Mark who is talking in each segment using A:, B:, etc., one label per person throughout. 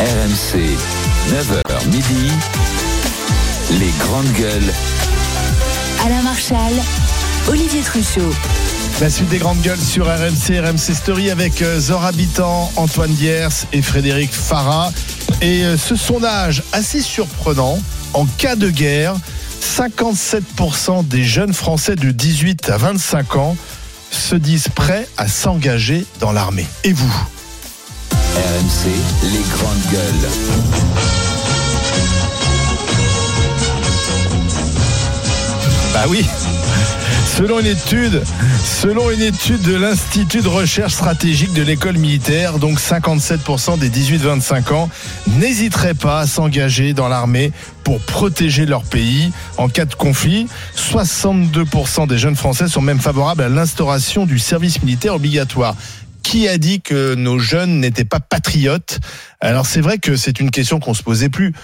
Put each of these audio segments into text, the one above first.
A: RMC, 9h midi, les grandes gueules.
B: Alain Marchal, Olivier Truchot.
C: La suite des grandes gueules sur RMC Story avec Zora Habitant, Antoine Diers et Frédéric Farah. Et ce sondage assez surprenant, en cas de guerre, 57% des jeunes Français de 18 à 25 ans se disent prêts à s'engager dans l'armée. Et vous ?
A: RMC, les grandes gueules.
C: Bah oui. Selon une étude de l'Institut de recherche stratégique de l'école militaire, donc 57% des 18-25 ans n'hésiteraient pas à s'engager dans l'armée pour protéger leur pays en cas de conflit. 62% des jeunes Français sont même favorables à l'instauration du service militaire obligatoire. Qui a dit que nos jeunes n'étaient pas patriotes ? Alors c'est vrai que c'est une question qu'on se posait plus.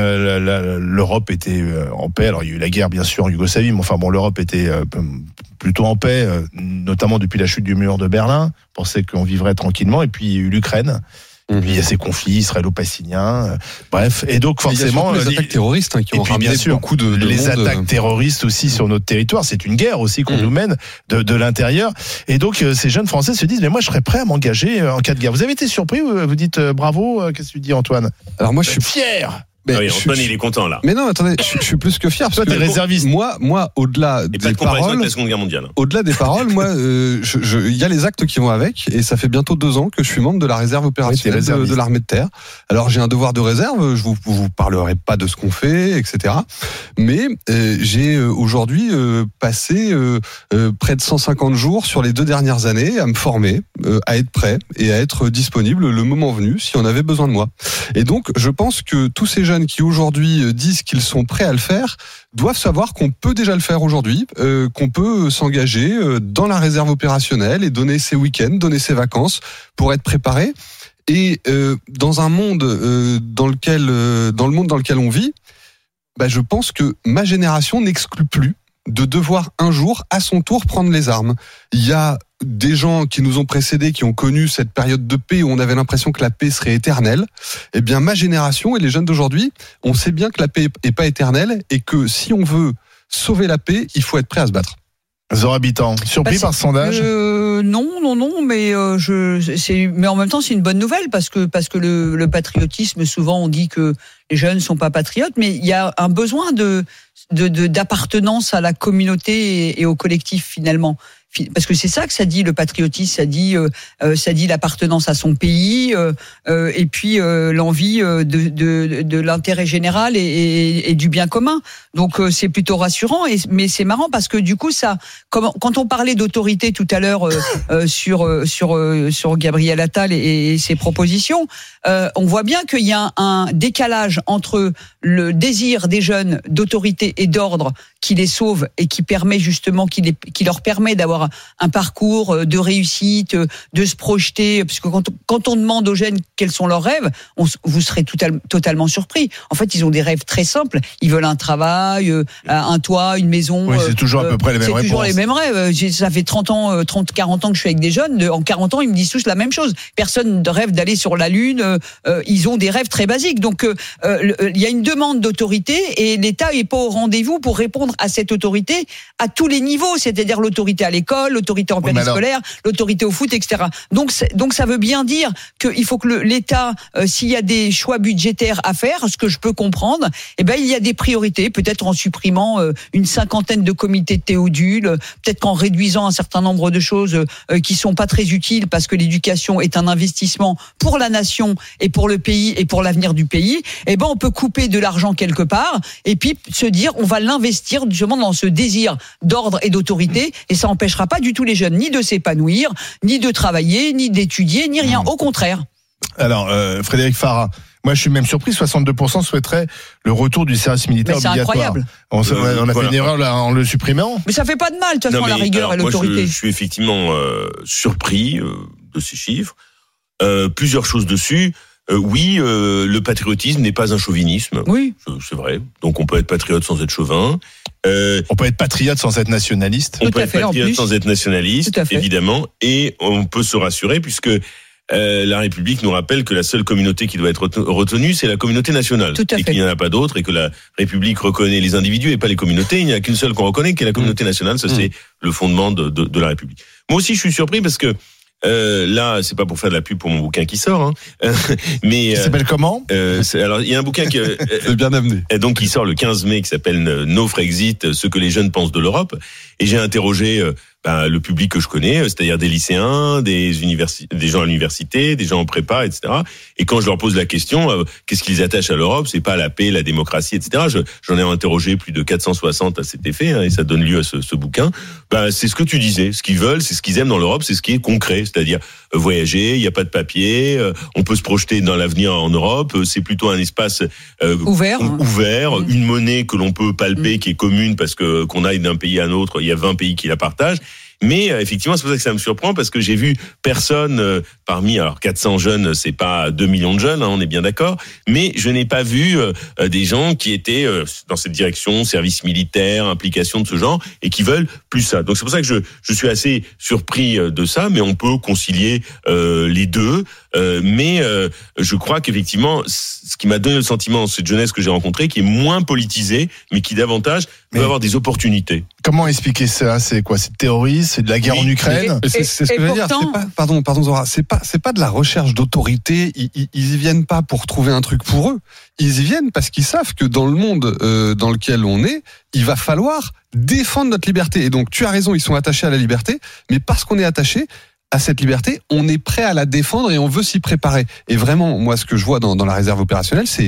C: L'Europe était en paix. Alors il y a eu la guerre bien sûr en Yougoslavie, mais enfin bon, l'Europe était plutôt en paix, notamment depuis la chute du mur de Berlin. On pensait qu'on vivrait tranquillement. Et puis il y a eu l'Ukraine. Et puis il y a ces conflits israélo-palestiniens, bref. Et donc forcément
D: les attaques terroristes qui ont ramené beaucoup de
C: les
D: monde.
C: Attaques terroristes aussi sur notre territoire. C'est une guerre aussi qu'on nous mène de l'intérieur. Et donc ces jeunes Français se disent mais moi je serais prêt à m'engager en cas de guerre. Vous avez été surpris ? Vous dites bravo. Qu'est-ce que tu dis Antoine ?
D: Alors moi je suis
C: fier.
E: Ah oui, Antoine, il est content là.
D: Mais non, attendez, je suis plus que fier.
C: Toi, t'es réserviste.
D: Moi, au-delà
E: Et
D: des
E: pas de comparaison
D: paroles,
E: avec la Seconde Guerre mondiale.
D: au-delà des paroles, moi, il y a les actes qui vont avec, et ça fait bientôt 2 ans que je suis membre de la réserve opérationnelle de l'armée de terre. Alors j'ai un devoir de réserve. Je vous parlerai pas de ce qu'on fait, etc. Mais j'ai aujourd'hui passé près de 150 jours sur les 2 dernières années à me former, à être prêt et à être disponible le moment venu si on avait besoin de moi. Et donc, je pense que tous ces jeunes qui aujourd'hui disent qu'ils sont prêts à le faire doivent savoir qu'on peut déjà le faire aujourd'hui, qu'on peut s'engager dans la réserve opérationnelle et donner ses week-ends, donner ses vacances pour être préparé. Et dans un monde dans le monde dans lequel on vit, je pense que ma génération n'exclut plus de devoir un jour, à son tour, prendre les armes. Il y a des gens qui nous ont précédés, qui ont connu cette période de paix où on avait l'impression que la paix serait éternelle. Eh bien, ma génération et les jeunes d'aujourd'hui, on sait bien que la paix n'est pas éternelle et que si on veut sauver la paix, il faut être prêt à se battre.
C: Zora Habitant, surpris par ce sondage ?
F: Non, mais mais en même temps c'est une bonne nouvelle parce que le patriotisme, souvent on dit que les jeunes sont pas patriotes, mais il y a un besoin d'appartenance à la communauté et au collectif finalement. Parce que c'est ça que ça dit le patriotisme, ça dit l'appartenance à son pays et puis l'envie de l'intérêt général et du bien commun. Donc c'est plutôt rassurant. Mais c'est marrant parce que du coup ça, quand on parlait d'autorité tout à l'heure sur Gabriel Attal et ses propositions, on voit bien qu'il y a un décalage entre le désir des jeunes d'autorité et d'ordre qui les sauve et qui permet justement, qui leur permet d'avoir un parcours de réussite, de se projeter, parce que quand on demande aux jeunes quels sont leurs rêves, vous serez totalement surpris. En fait, ils ont des rêves très simples. Ils veulent un travail, un toit, une maison.
C: Oui, c'est toujours à peu près les mêmes réponses.
F: C'est toujours les mêmes rêves. Ça fait 40 ans que je suis avec des jeunes. En 40 ans, ils me disent tous la même chose. Personne ne rêve d'aller sur la Lune. Ils ont des rêves très basiques. Donc, il y a une demande d'autorité et l'État n'est pas au rendez-vous pour répondre à cette autorité à tous les niveaux, c'est-à-dire l'autorité à l'école, l'autorité en périscolaire, l'autorité au foot, etc. Donc ça veut bien dire qu'il faut que l'État, s'il y a des choix budgétaires à faire, ce que je peux comprendre, il y a des priorités, peut-être en supprimant une 50aine de comités de Théodule, peut-être qu'en réduisant un certain nombre de choses qui sont pas très utiles parce que l'éducation est un investissement pour la nation et pour le pays et pour l'avenir du pays. On peut couper de l'argent quelque part et puis se dire on va l'investir justement dans ce désir d'ordre et d'autorité et ça n'empêchera pas du tout les jeunes ni de s'épanouir, ni de travailler, ni d'étudier, ni rien. Au contraire.
C: Alors, Frédéric Farah, moi je suis même surpris, 62% souhaiteraient le retour du service militaire obligatoire. C'est incroyable. On a fait une erreur là en le supprimant.
F: Mais ça fait pas de mal, de toute façon, la rigueur et l'autorité.
E: Moi, je suis effectivement surpris de ces chiffres. Plusieurs choses dessus. Oui, le patriotisme n'est pas un chauvinisme.
F: Oui.
E: C'est vrai. Donc on peut être patriote sans être chauvin.
C: On peut être patriote sans être nationaliste.
E: On peut être patriote sans être nationaliste, évidemment. Et on peut se rassurer puisque la République nous rappelle que la seule communauté qui doit être retenue, c'est la communauté nationale.
F: Tout à fait.
E: Et qu'il n'y en a pas d'autres, et que la République reconnaît les individus et pas les communautés. Il n'y a qu'une seule qu'on reconnaît, qui est la communauté nationale. Ça, c'est le fondement de la République. Moi aussi, je suis surpris parce que là, c'est pas pour faire de la pub pour mon bouquin qui sort, hein, mais
C: Il s'appelle comment
E: alors il y a un bouquin qui
D: C'est bien amené.
E: donc qui sort le 15 mai qui s'appelle No Frexit, ce que les jeunes pensent de l'Europe, et j'ai interrogé le public que je connais, c'est-à-dire des lycéens, des gens à l'université, des gens en prépa, etc. Et quand je leur pose la question, qu'est-ce qu'ils attachent à l'Europe, c'est pas la paix, la démocratie, etc. J'en ai interrogé plus de 460 à cet effet, hein, et ça donne lieu à ce bouquin. C'est ce que tu disais, ce qu'ils veulent, c'est ce qu'ils aiment dans l'Europe, c'est ce qui est concret, c'est-à-dire voyager, il n'y a pas de papier, on peut se projeter dans l'avenir en Europe, c'est plutôt un espace ouvert, une monnaie que l'on peut palper, qui est commune, parce que qu'on aille d'un pays à un autre, il y a 20 pays qui la partagent. Mais effectivement, c'est pour ça que ça me surprend, parce que j'ai vu personne parmi, alors 400 jeunes, c'est pas 2 millions de jeunes, hein, on est bien d'accord, mais je n'ai pas vu des gens qui étaient dans cette direction, service militaire, implication de ce genre, et qui veulent plus ça. Donc c'est pour ça que je suis assez surpris de ça, mais on peut concilier les deux. Mais je crois qu'effectivement, ce qui m'a donné le sentiment, cette jeunesse que j'ai rencontrée, qui est moins politisée, mais qui davantage peut avoir des opportunités.
C: Comment expliquer ça? C'est quoi? C'est terroriste? C'est de la guerre en Ukraine?
D: C'est ce que je veux dire. C'est pas, pardon Zora, c'est pas de la recherche d'autorité. Ils y viennent pas pour trouver un truc pour eux. Ils y viennent parce qu'ils savent que dans le monde dans lequel on est, il va falloir défendre notre liberté. Et donc, tu as raison, ils sont attachés à la liberté, mais parce qu'on est attaché à cette liberté, on est prêt à la défendre et on veut s'y préparer. Et vraiment, moi, ce que je vois dans la réserve opérationnelle, c'est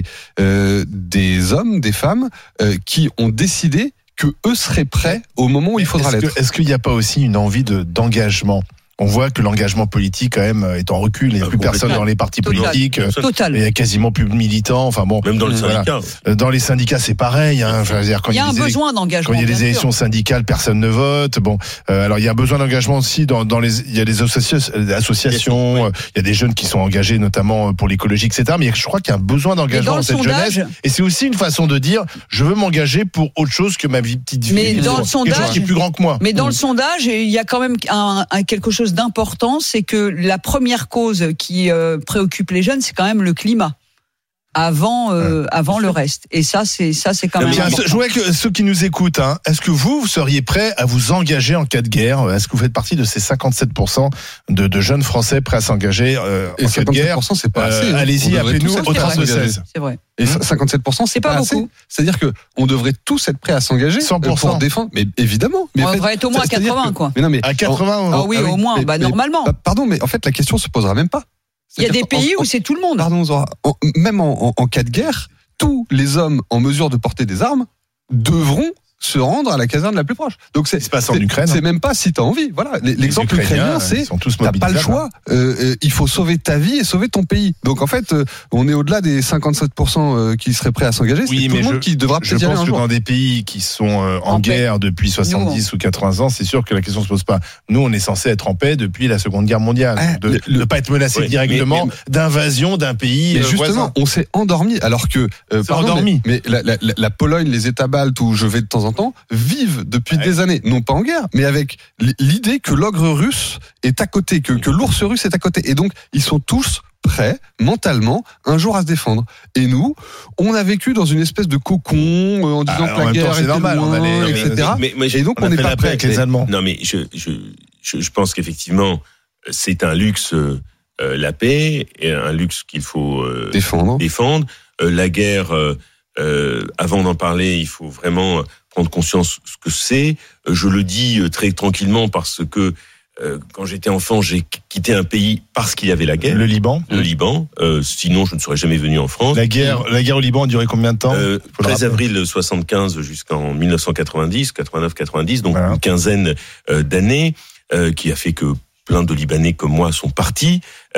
D: des hommes, des femmes qui ont décidé que eux seraient prêts au moment où il faudra l'être.
C: Est-ce qu'il n'y a pas aussi une envie d'engagement? On voit que l'engagement politique, quand même, est en recul. Il n'y a plus personne dans les partis politiques.
F: Total.
C: Il y a quasiment plus de militants. Enfin bon.
E: Même dans les syndicats.
C: Dans les syndicats, c'est pareil. Hein. Enfin, quand
F: il y a un besoin d'engagement.
C: Quand il y a des élections syndicales, personne ne vote. Bon. Alors, il y a un besoin d'engagement aussi il y a des associations. Il y a des jeunes qui sont engagés, notamment pour l'écologie, etc. Mais je crois qu'il y a un besoin d'engagement dans cette jeunesse. Et c'est aussi une façon de dire, je veux m'engager pour autre chose que ma petite vie.
F: Mais dans le sondage,
C: quelque chose qui est plus grand que moi.
F: Mais dans le sondage, il y a quand même quelque chose d'important, c'est que la première cause qui préoccupe les jeunes, c'est quand même le climat. Avant le reste. Et ça, c'est quand même important.
C: Je voudrais que ceux qui nous écoutent, hein, est-ce que vous seriez prêts à vous engager en cas de guerre? Est-ce que vous faites partie de ces 57% de jeunes Français prêts à s'engager en cas de guerre?
D: 57%, c'est pas assez.
C: Allez-y, appelez-nous au 32-16.
F: C'est vrai.
D: Et 57%, c'est pas
F: beaucoup.
D: Assez. C'est-à-dire que on devrait tous être prêts à s'engager
C: 100%.
D: Pour défendre. Mais évidemment. Mais
F: on devrait être au moins à 80, quoi.
D: Mais non, mais
C: à 80.
F: Ah oui, au moins. Normalement.
D: Pardon, mais en fait, la question se posera même pas.
F: Il y a des pays où c'est tout le monde.
D: Pardon, Zora. Même en cas de guerre, tous les hommes en mesure de porter des armes devront se rendre à la caserne la plus proche. Donc c'est
C: en Ukraine.
D: C'est même pas si t'as envie. Voilà, l'exemple ukrainien, c'est t'as pas le choix. Il faut sauver ta vie et sauver ton pays. Donc en fait, on est au-delà des 57% qui seraient prêts à s'engager.
C: Oui,
D: c'est tout le monde qui devra peut-être y aller un jour. Je pense que dans des pays qui sont en guerre depuis 70 ou 80 ans, c'est sûr que la question se pose pas. Nous, on est censé être en paix depuis la Seconde Guerre mondiale, de ne pas être menacé directement d'invasion d'un pays. Mais justement, on s'est endormi alors que mais la Pologne, les États baltes où je vais de temps en temps vivent depuis des années, non pas en guerre, mais avec l'idée que l'ogre russe est à côté, que l'ours russe est à côté. Et donc, ils sont tous prêts, mentalement, un jour à se défendre. Et nous, on a vécu dans une espèce de cocon, en disant que la guerre était normal, loin, etc. Et donc, on n'est pas prêt
C: avec les Allemands.
E: Non, mais je pense qu'effectivement, c'est un luxe, la paix, et un luxe qu'il faut défendre. La guerre, avant d'en parler, il faut vraiment prendre conscience ce que c'est. Je le dis très tranquillement parce que quand j'étais enfant, j'ai quitté un pays parce qu'il y avait la guerre.
C: Le Liban.
E: Sinon, je ne serais jamais venu en France.
C: La guerre au Liban a duré combien de temps
E: 13 avril 75 jusqu'en 1990, 89-90, donc une quinzaine d'années, qui a fait que plein de Libanais comme moi sont partis.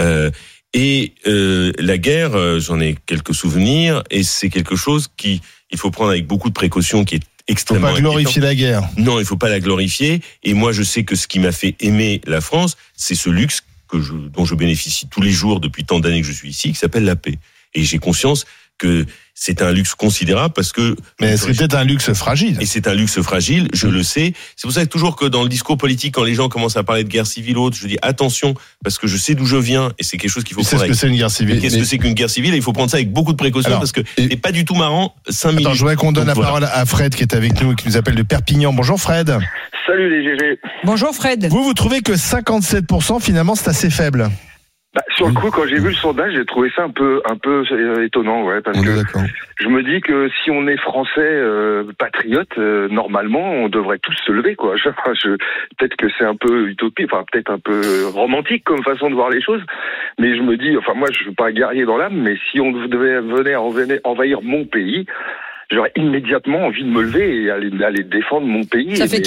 E: Et la guerre, j'en ai quelques souvenirs, et c'est quelque chose qu'il faut prendre avec beaucoup de précautions, qui est extrêmement
C: inquiétant. Faut pas glorifier la guerre.
E: Non, il faut pas la glorifier. Et moi, je sais que ce qui m'a fait aimer la France, c'est ce luxe dont je bénéficie tous les jours depuis tant d'années que je suis ici, qui s'appelle la paix. Et j'ai conscience que c'est un luxe considérable parce que...
C: Mais c'est peut-être un luxe fragile.
E: Et c'est un luxe fragile, je le sais. C'est pour ça que toujours que dans le discours politique, quand les gens commencent à parler de guerre civile ou autre, je dis attention, parce que je sais d'où je viens et c'est quelque chose qu'il faut prendre.
C: Qu'est-ce que c'est une guerre civile?
E: Qu'est-ce que c'est qu'une guerre civile? Et il faut prendre ça avec beaucoup de précautions parce que c'est pas du tout marrant. 5 minutes.
C: Attends, je voudrais qu'on donne la parole à Fred qui est avec nous et qui nous appelle de Perpignan. Bonjour Fred.
G: Salut les GG.
F: Bonjour Fred.
C: Vous trouvez que 57% finalement c'est assez faible?
G: Sur le coup, quand j'ai vu le sondage, j'ai trouvé ça un peu étonnant, ouais, parce que je me dis que si on est français patriote, normalement, on devrait tous se lever, quoi. Peut-être que c'est un peu utopique, enfin peut-être un peu romantique comme façon de voir les choses, mais je me dis, enfin moi, je suis pas un guerrier dans l'âme, mais si on venait envahir mon pays, j'aurais immédiatement envie de me lever et aller défendre mon pays.
F: Ça fait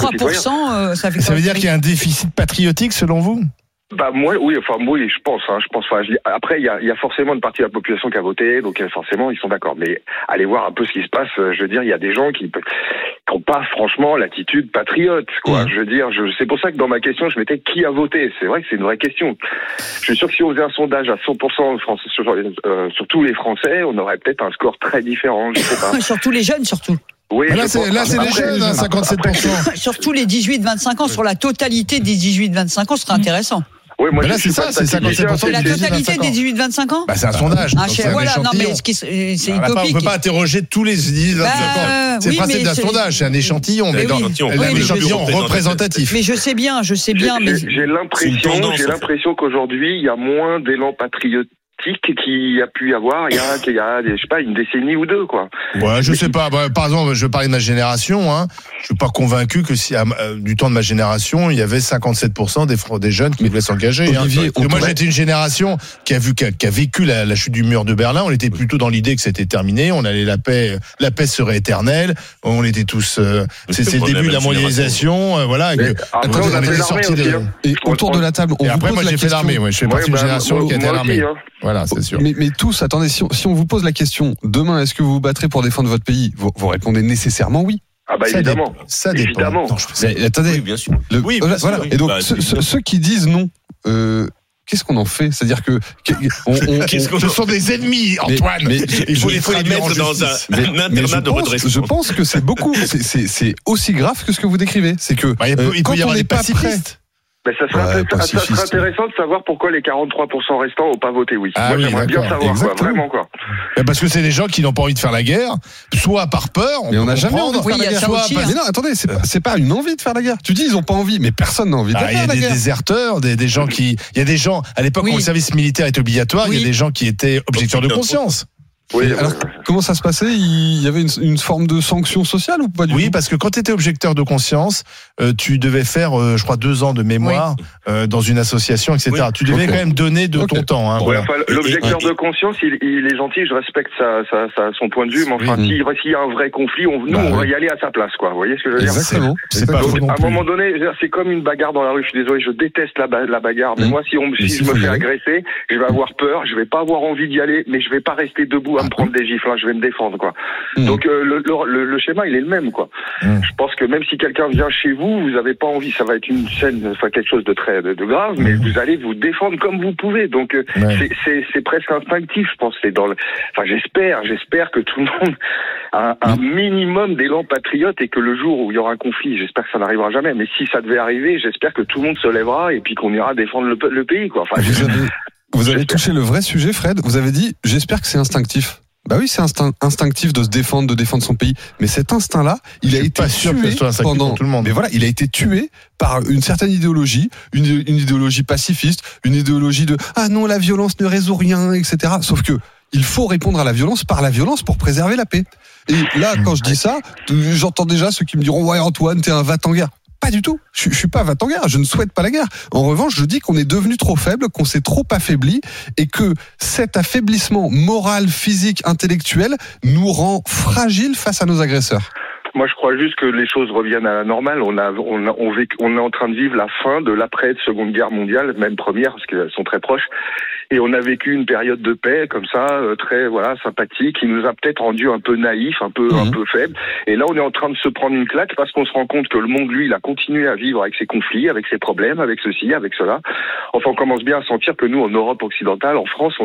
F: 43%. Ça veut
C: dire qu'il y a un déficit patriotique selon vous?
G: Bah moi oui, je pense. Après il y a forcément une partie de la population qui a voté, donc forcément ils sont d'accord. Mais allez voir un peu ce qui se passe. Je veux dire, il y a des gens qui n'ont pas franchement l'attitude patriote, quoi. Je veux dire, c'est pour ça que dans ma question je mettais qui a voté. C'est vrai que c'est une vraie question. Je suis sûr que si on faisait un sondage à 100% français, sur tous les Français, on aurait peut-être un score très différent. Je sais pas.
F: Sur tous les jeunes surtout.
G: Oui,
C: là, c'est les jeunes, 57%.
F: Surtout les 18-25 ans, sur la totalité des 18-25 ans, ce serait intéressant.
G: Oui, moi,
C: là, c'est ça, c'est 57%.
F: C'est la totalité des 18-25 ans?
C: Bah, c'est un sondage.
F: Voilà, non, mais c'est utopique.
C: On peut pas interroger tous les 18-25 ans. C'est le principe d'un sondage, c'est un échantillon. Mais un échantillon représentatif.
F: Mais je sais bien, mais.
G: J'ai l'impression qu'aujourd'hui, il y a moins d'élan patriotique qu'il y a pu y avoir il y a je sais pas, une décennie ou deux, quoi.
C: Ouais, je sais pas. Par exemple, je parlais de ma génération, hein. Je suis pas convaincu que si du temps de ma génération, il y avait 57% des jeunes qui voulaient s'engager.
D: Olivier,
C: moi, j'étais une génération qui a vécu la chute du mur de Berlin. On était plutôt dans l'idée que c'était terminé. On allait la paix serait éternelle. On était tous. C'est le début de la mondialisation, voilà.
G: Après, on a fait l'armée aussi.
D: Et autour de la table, on
C: et
D: vous
C: après,
D: pose
C: moi, j'ai fait l'armée. Je fais partie d'une génération qui a été à l'armée. Voilà, c'est sûr.
D: Mais tous, attendez, si on vous pose la question, demain, est-ce que vous vous battrez pour défendre votre pays? Vous répondez nécessairement oui.
G: Ah bah évidemment.
C: Ça dépend.
G: Évidemment.
D: Attendez.
E: Oui, bien sûr. Oui,
D: voilà. Et donc, ceux qui disent non, qu'est-ce qu'on en fait? C'est-à-dire que
C: ce sont des ennemis, Antoine.
E: Mais il faut les mettre dans un internat de redressement.
D: Je pense que c'est beaucoup. C'est aussi grave que ce que vous décrivez. C'est que
C: il peut y avoir des pacifistes.
G: Mais ça serait intéressant de savoir pourquoi les 43% restants n'ont pas voté oui. Moi, j'aimerais bien savoir, quoi, vraiment, quoi.
C: Parce que c'est des gens qui n'ont pas envie de faire la guerre, soit par peur,
D: mais on n'a jamais envie de faire la guerre. Mais non, attendez, c'est pas une envie de faire la guerre. Tu dis ils n'ont pas envie, mais personne n'a envie de faire la guerre.
C: Il y a des déserteurs, des gens qui, il y a des gens à l'époque où le service militaire était obligatoire, il y a des gens qui étaient objecteurs de conscience.
D: Oui, alors, comment ça se passait? Il y avait une forme de sanction sociale ou pas du tout?
C: Oui, parce que quand tu étais objecteur de conscience, tu devais faire, je crois, 2 ans de mémoire dans une association, etc. Oui. Tu devais quand même donner de ton temps. Hein,
G: voilà. Enfin, l'objecteur de conscience, il est gentil, je respecte son point de vue, mais enfin, s'il y a un vrai conflit, on va y aller à sa place, quoi. Vous voyez ce que je veux dire?
D: Exactement.
C: C'est pas
G: donc, à un moment donné, c'est comme une bagarre dans la rue. Je suis désolé, je déteste la bagarre. Mais moi, si je me fais agresser, je vais avoir peur, je vais pas avoir envie d'y aller, mais je vais pas rester debout à me prendre des gifles. Je vais me défendre, quoi. Donc le schéma, il est le même, quoi. Je pense que même si quelqu'un vient chez vous, vous avez pas envie, ça va être une scène, enfin quelque chose de très de grave, mais vous allez vous défendre comme vous pouvez. Donc c'est presque instinctif, je pense. J'espère que tout le monde a un minimum d'élan patriote et que le jour où il y aura un conflit, j'espère que ça n'arrivera jamais, mais si ça devait arriver, j'espère que tout le monde se lèvera et puis qu'on ira défendre le pays, quoi. Enfin,
D: vous avez touché le vrai sujet, Fred. Vous avez dit, j'espère que c'est instinctif. Bah oui, c'est instinctif de se défendre, de défendre son pays. Mais cet instinct-là, il a été tué pendant tout le monde. Mais voilà, il a été tué par une certaine idéologie, une idéologie pacifiste, une idéologie de ah non, la violence ne résout rien, etc. Sauf que il faut répondre à la violence par la violence pour préserver la paix. Et là, quand je dis ça, j'entends déjà ceux qui me diront ouais Antoine, t'es un va-t-en-guerre. Pas du tout. Je suis pas va-t-en-guerre. Je ne souhaite pas la guerre. En revanche, je dis qu'on est devenu trop faible, qu'on s'est trop affaibli et que cet affaiblissement moral, physique, intellectuel nous rend fragiles face à nos agresseurs.
G: Moi, je crois juste que les choses reviennent à la normale. On est en train de vivre la fin de l'après-Seconde Guerre mondiale, même première, parce qu'elles sont très proches. Et on a vécu une période de paix comme ça, très sympathique, qui nous a peut-être rendu un peu naïfs, un peu faibles. Et là, on est en train de se prendre une claque parce qu'on se rend compte que le monde, lui, il a continué à vivre avec ses conflits, avec ses problèmes, avec ceci, avec cela. Enfin, on commence bien à sentir que nous, en Europe occidentale, en France,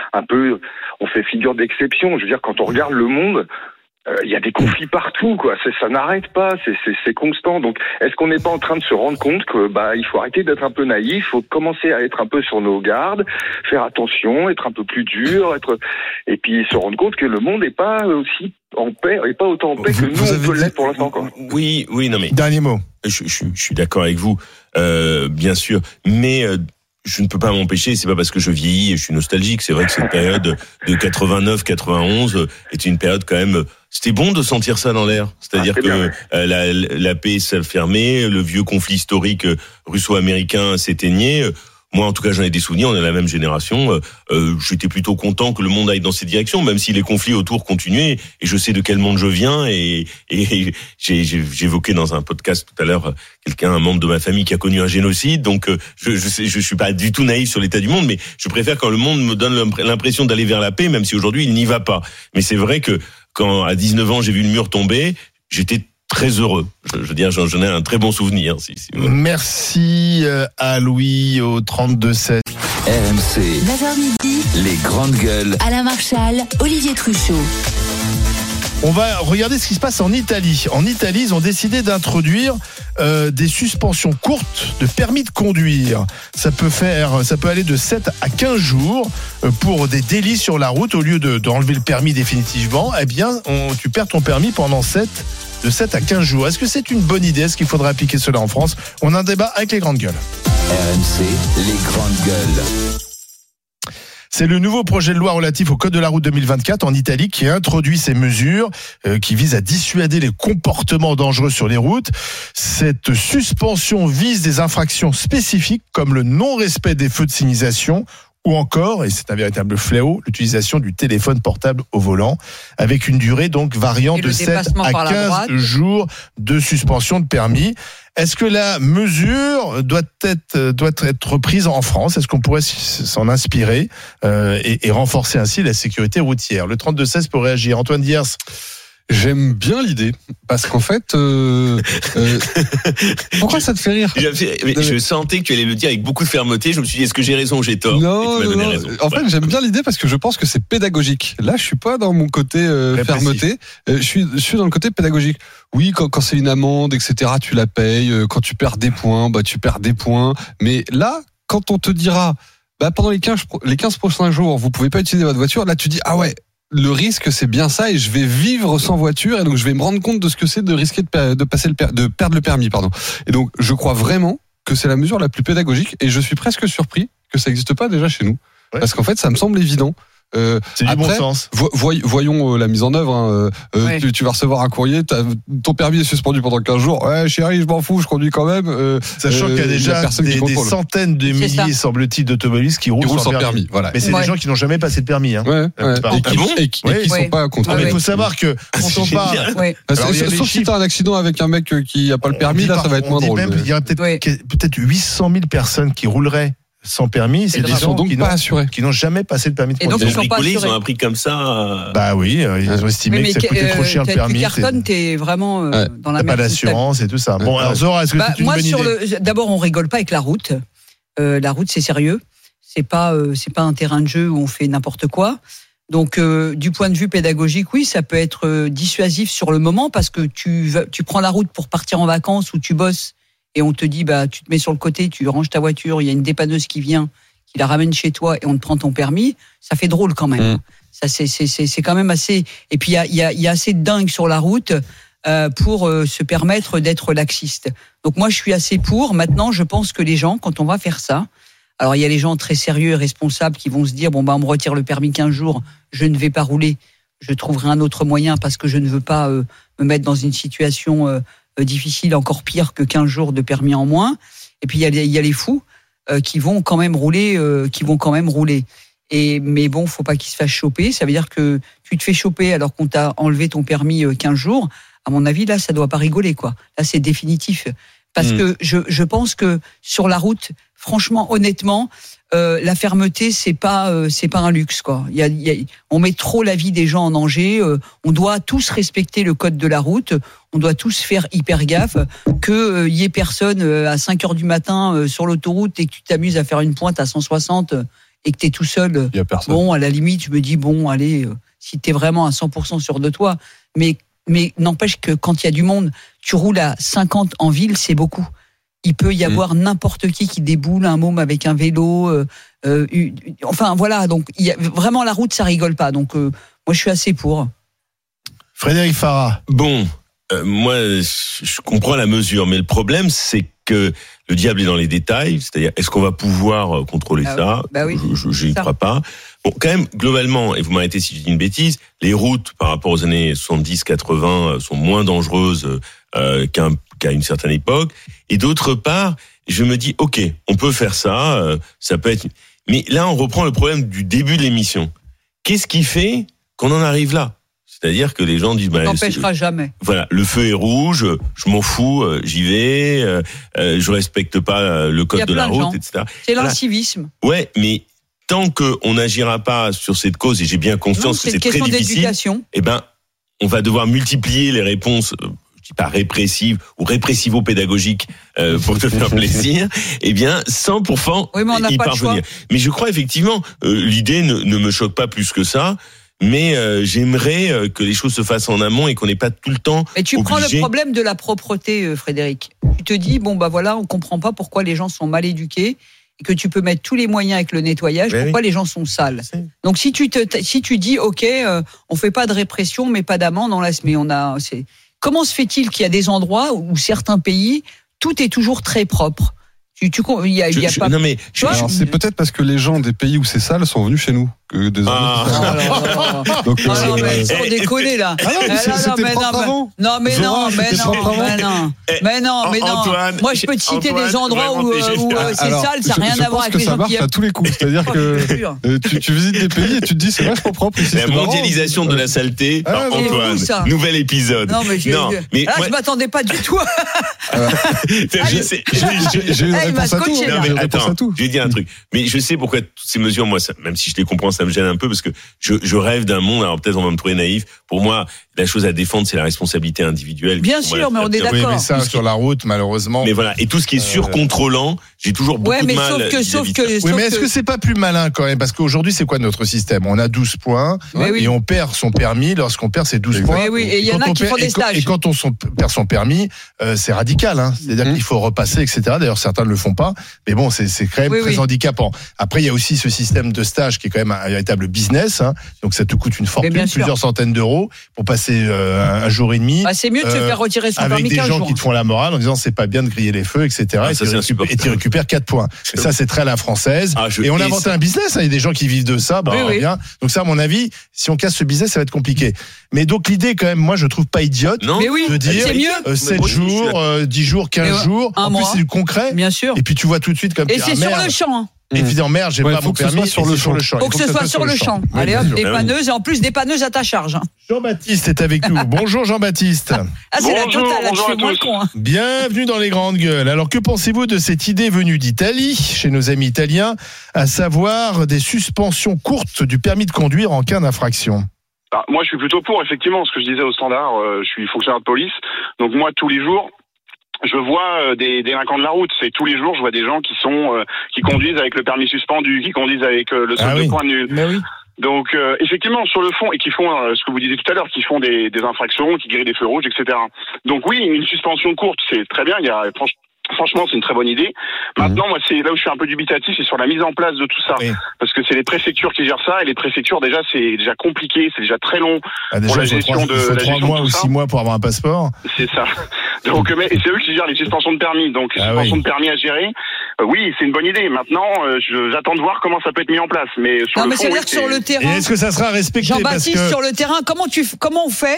G: on fait figure d'exception. Je veux dire, quand on regarde le monde, il y a des conflits partout, quoi. Ça n'arrête pas, c'est constant. Donc, est-ce qu'on n'est pas en train de se rendre compte que il faut arrêter d'être un peu naïf, il faut commencer à être un peu sur nos gardes, faire attention, être un peu plus dur, et puis se rendre compte que le monde n'est pas aussi en paix, et pas autant en paix que nous on peut l'être pour l'instant, quoi.
E: Oui, non mais
C: dernier mot.
E: Je suis d'accord avec vous, bien sûr, mais je ne peux pas m'empêcher, c'est pas parce que je vieillis et je suis nostalgique, c'est vrai que cette période de 89-91 est une période quand même, c'était bon de sentir ça dans l'air, c'est-à-dire que la paix s'affirmait, le vieux conflit historique russo-américain s'éteignait. Moi, en tout cas, j'en ai des souvenirs, on est la même génération. J'étais plutôt content que le monde aille dans cette direction, même si les conflits autour continuaient. Et je sais de quel monde je viens. Et j'évoquais dans un podcast tout à l'heure un membre de ma famille qui a connu un génocide. Donc, je suis pas du tout naïf sur l'état du monde, mais je préfère quand le monde me donne l'impression d'aller vers la paix, même si aujourd'hui il n'y va pas. Mais c'est vrai que quand à 19 ans j'ai vu le mur tomber, j'étais très heureux. Je veux dire, j'en ai un très bon souvenir. Si
C: Merci à Louis au 32-7.
A: RMC.
B: 9h midi.
A: Les grandes gueules.
B: Alain Marchal, Olivier Truchot.
C: On va regarder ce qui se passe en Italie. En Italie, ils ont décidé d'introduire des suspensions courtes de permis de conduire. Ça peut aller de 7 à 15 jours pour des délits sur la route. Au lieu d'enlever le permis définitivement, eh bien, tu perds ton permis pendant de 7 à 15 jours. Est-ce que c'est une bonne idée? Est-ce qu'il faudrait appliquer cela en France? On a un débat avec les grandes gueules.
A: RMC, les grandes gueules.
C: C'est le nouveau projet de loi relatif au Code de la route 2024 en Italie qui introduit ces mesures qui visent à dissuader les comportements dangereux sur les routes. Cette suspension vise des infractions spécifiques comme le non-respect des feux de signalisation ou encore, et c'est un véritable fléau, l'utilisation du téléphone portable au volant, avec une durée donc variant de 7 à 15 jours de suspension de permis. Est-ce que la mesure doit être prise en France? Est-ce qu'on pourrait s'en inspirer et renforcer ainsi la sécurité routière? Le 32-16 pour réagir. Antoine Diers.
D: J'aime bien l'idée, parce qu'en fait, pourquoi ça te fait rire?
E: Je sentais que tu allais le dire avec beaucoup de fermeté. Je me suis dit, est-ce que j'ai raison ou j'ai tort?
D: Non. En fait, j'aime bien l'idée parce que je pense que c'est pédagogique. Là, je suis pas dans mon côté fermeté. Je suis dans le côté pédagogique. Oui, quand c'est une amende, etc., tu la payes. Quand tu perds des points, tu perds des points. Mais là, quand on te dira, pendant les 15 prochains jours, vous pouvez pas utiliser votre voiture, là, tu dis, ah ouais, le risque, c'est bien ça, et je vais vivre sans voiture, et donc je vais me rendre compte de ce que c'est de risquer de perdre le permis, pardon. Et donc, je crois vraiment que c'est la mesure la plus pédagogique, et je suis presque surpris que ça n'existe pas déjà chez nous. Ouais. Parce qu'en fait, ça me semble évident.
C: C'est du bon sens.
D: Voyons la mise en œuvre. Ouais. Tu vas recevoir un courrier, ton permis est suspendu pendant 15 jours. Ouais, chérie, je m'en fous, je conduis quand même.
C: Sachant qu'il y a déjà des centaines de milliers, semble-t-il, d'automobilistes qui roulent sans permis.
D: Voilà.
C: Mais c'est des gens qui n'ont jamais passé de permis. Hein.
D: Et qui sont pas contrôlés.
C: Il faut savoir que quand on parle...
D: Sauf si t'as un accident avec un mec qui n'a pas le permis, là, ça va être moins drôle.
C: Il y aurait peut-être 800 000 personnes qui rouleraient sans permis, c'est des gens qui n'ont jamais passé le permis de conduire.
E: Et donc ils ont un prix comme ça.
C: Bah oui, ils ont estimé que ça coûtait trop cher le permis.
F: Tu cartonnes, t'es vraiment dans la merde.
C: Pas d'assurance et tout ça. Bon, alors Zora, est-ce que c'est une bonne idée?
F: D'abord, on rigole pas avec la route. La route, c'est sérieux. C'est pas un terrain de jeu où on fait n'importe quoi. Donc, du point de vue pédagogique, oui, ça peut être dissuasif sur le moment parce que tu prends la route pour partir en vacances ou tu bosses. Et on te dit, tu te mets sur le côté, tu ranges ta voiture, il y a une dépanneuse qui vient, qui la ramène chez toi et on te prend ton permis, ça fait drôle quand même. Ça, c'est quand même assez... Et puis, il y a assez de dingues sur la route pour se permettre d'être laxiste. Donc moi, je suis assez pour. Maintenant, je pense que les gens, quand on va faire ça, alors il y a les gens très sérieux et responsables qui vont se dire, on me retire le permis 15 jours, je ne vais pas rouler, je trouverai un autre moyen parce que je ne veux pas me mettre dans une situation... difficile, encore pire que 15 jours de permis en moins. Et puis il y a les fous qui vont quand même rouler, mais bon, faut pas qu'ils se fassent choper. Ça veut dire que tu te fais choper alors qu'on t'a enlevé ton permis 15 jours. à mon avis, là, ça doit pas rigoler, quoi. Là, c'est définitif. Parce que je pense que sur la route, franchement, honnêtement, la fermeté, c'est pas un luxe, quoi. On met trop la vie des gens en danger. On doit tous respecter le code de la route. On doit tous faire hyper gaffe que y ait personne à 5h du matin sur l'autoroute et que tu t'amuses à faire une pointe à 160 et que t'es tout seul.
D: Il y a personne.
F: Bon, à la limite, je me dis bon, allez, si t'es vraiment à 100% sûr de toi, mais n'empêche que quand il y a du monde, tu roules à 50 en ville, c'est beaucoup. Il peut y avoir n'importe qui déboule, un môme avec un vélo. Enfin, voilà. Donc, vraiment, la route, ça rigole pas. Donc, moi, je suis assez pour.
C: Frédéric Farah.
E: Bon, moi, je comprends la mesure, mais le problème, c'est que le diable est dans les détails. C'est-à-dire, est-ce qu'on va pouvoir contrôler ça ?
F: Oui.
E: Je n'y crois pas. Bon, quand même, globalement, et vous m'arrêtez si je dis une bêtise, les routes, par rapport aux années 70-80, sont moins dangereuses qu'à une certaine époque. Et d'autre part, je me dis, ok, on peut faire ça, ça peut être... Mais là, on reprend le problème du début de l'émission. Qu'est-ce qui fait qu'on en arrive là ? C'est-à-dire que les gens disent...
F: Ça n'empêchera jamais.
E: Voilà, le feu est rouge, je m'en fous, j'y vais, je respecte pas le code de la route, etc.
F: C'est l'incivisme.
E: Ouais, mais tant qu'on n'agira pas sur cette cause, et j'ai bien conscience que c'est très difficile, eh ben, on va devoir multiplier les réponses... je dis pas répressive ou répressivo-pédagogique pour te faire plaisir, eh bien, sans pourtant y parvenir. Mais je crois effectivement, l'idée ne me choque pas plus que ça, mais j'aimerais que les choses se fassent en amont et qu'on n'ait pas tout le temps
F: Mais tu
E: obligé...
F: prends le problème de la propreté, Frédéric. Tu te dis, bon, bah voilà, on comprend pas pourquoi les gens sont mal éduqués et que tu peux mettre tous les moyens avec le nettoyage, pourquoi les gens sont sales. Donc si tu dis, ok, on fait pas de répression, mais pas d'amende, Comment se fait-il qu'il y a des endroits où certains pays, tout est toujours très propre ?
E: Non mais
D: c'est peut-être parce que les gens des pays où c'est sale sont venus chez nous. Donc,
F: non, mais sans déconner là. Mais non.
E: Antoine,
F: moi, je peux te citer des endroits où c'est sale, ça n'a rien à voir avec les gens qui...
D: Ça marche à tous les coups. C'est-à-dire que tu visites des pays et tu te dis c'est vachement propre ici.
E: La mondialisation de la saleté, Antoine. Nouvel épisode.
F: Non, mais je m'attendais pas du tout.
D: J'ai une réponse à tout.
E: Non, mais attends, je vais dire un truc. Mais je sais pourquoi toutes ces mesures, moi, même si je les comprends, ça me gêne un peu parce que je rêve d'un monde. Alors peut-être on va me trouver naïf. Pour moi, la chose à défendre, c'est la responsabilité individuelle.
F: Bien sûr, mais on est d'accord.
C: Oui, mais ça sur la route, malheureusement.
E: Mais voilà, et tout ce qui est surcontrôlant, j'ai toujours beaucoup de mal.
C: Oui, mais est-ce que c'est pas plus malin quand même ? Parce qu'aujourd'hui, c'est quoi notre système ? On a 12 points et on perd son permis lorsqu'on perd ses 12 points.
F: Oui, et il y en a qui font des stages.
C: Et quand on perd son permis, c'est radical. C'est-à-dire qu'il faut repasser, etc. D'ailleurs, certains ne le font pas. Mais bon, c'est quand même très handicapant. Après, il y a aussi ce système de stage qui est quand même un véritable business. Donc ça te coûte une fortune, plusieurs centaines d'euros pour passer un jour et demi.
F: C'est mieux de se faire retirer son permis 15 jours.
C: Avec des gens qui te font la morale en disant c'est pas bien de griller les feux, etc. Et tu récupères 4 points. Et ça, c'est très à la française. Et on a inventé un business. Il y a des gens qui vivent de ça. Bien. Donc ça, à mon avis, si on casse ce business, ça va être compliqué. Mais donc l'idée, quand même, moi, je trouve pas idiote de dire 7 jours, 10 jours, 15 jours. En plus, c'est du concret.
F: Bien sûr.
C: Et puis tu vois tout de suite comme
F: et c'est sur le champ.
C: Et puis en merde, j'ai pas mon permis
D: sur le champ.
F: Faut que ce soit sur le champ. Allez hop, dépanneuse et en plus dépanneuse à ta charge.
C: Jean-Baptiste est avec nous. Bonjour Jean-Baptiste.
F: C'est la totale, là, je suis moins con.
C: Bienvenue dans les grandes gueules. Alors que pensez-vous de cette idée venue d'Italie, chez nos amis italiens, à savoir des suspensions courtes du permis de conduire en cas d'infraction ?
G: Moi, je suis plutôt pour, effectivement, ce que je disais au standard. Je suis fonctionnaire de police, donc moi, tous les jours, je vois des délinquants de la route. C'est tous les jours, je vois des gens qui conduisent avec le permis suspendu, qui conduisent avec le solde de points nuls. Donc, effectivement, sur le fond, et qui font ce que vous disiez tout à l'heure, qui font des infractions, qui grillent des feux rouges, etc. Donc oui, une suspension courte, c'est très bien. Franchement, c'est une très bonne idie. Maintenant, moi, c'est là où je suis un peu dubitatif, c'est sur la mise en place de tout ça. Parce que c'est les préfectures qui gèrent ça, et les préfectures, déjà, c'est déjà compliqué, c'est déjà très long pour la gestion de la gestion
C: 3 mois ou 6 mois pour avoir un passeport.
G: C'est ça. Donc, et c'est eux qui gèrent les suspensions de permis. Donc, les suspensions de permis à gérer, oui, c'est une bonne idée. Maintenant, j'attends de voir comment ça peut être mis en place. Mais sur le fond,
F: c'est-à-dire que sur le terrain.
C: Et est-ce que ça sera respecté ?
F: Jean-Baptiste, sur le terrain, comment on fait